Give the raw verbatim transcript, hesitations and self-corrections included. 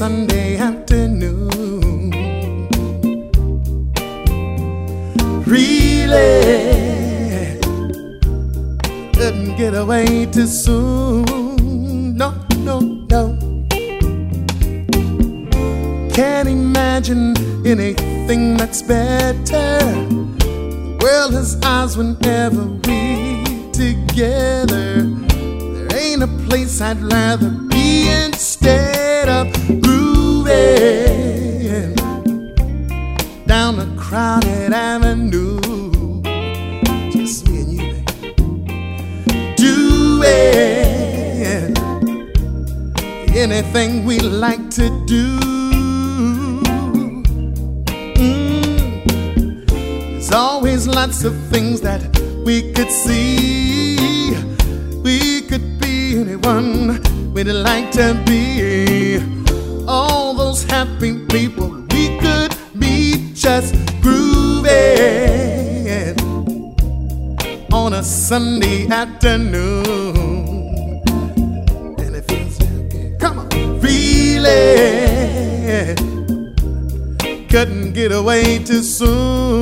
Sunday afternoon. Really couldn't get away too soon. No, no, no. Can't imagine anything that's better. The world has eyes whenever we together. There ain't a place I'd rather be instead of grooving down a crowded avenue. Just me and you, baby. Doing anything we like to do. Mm. There's always lots of things that we could see. We could be anyone we'd like to be. All those happy people, we could be just grooving on a Sunday afternoon. And it feels okay. Come on. Really couldn't get away too soon.